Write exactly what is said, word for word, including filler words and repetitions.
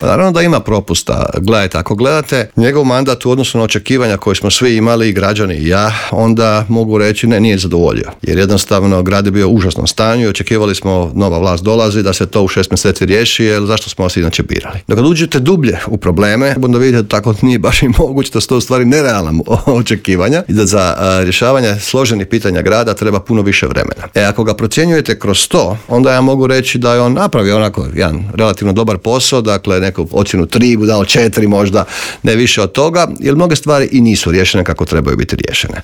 Pa naravno da ima propusta. Gledajte, ako gledate njegov mandat u odnosu na očekivanja koje smo svi imali, i građani i ja, onda mogu reći ne, nije zadovoljio. Jer jednostavno grad je bio u užasnom stanju i očekivali smo, nova vlast dolazi, da se to u šest mjeseci riješi, jer zašto smo vas inače birali. Dok kad uđete dublje u probleme, onda vidite da tako nije baš i moguće, da su to u stvari nerealna očekivanja i da za a, rješavanje složenih pitanja grada treba puno više vremena. E, ako ga procjenjujete kroz to, onda ja mogu reći da je on napravio onako jedan relativno dobar posao, dakle neku ocjenu tri, dao četiri možda, ne više od toga, jer mnoge stvari i nisu riješene kako trebaju biti riješene.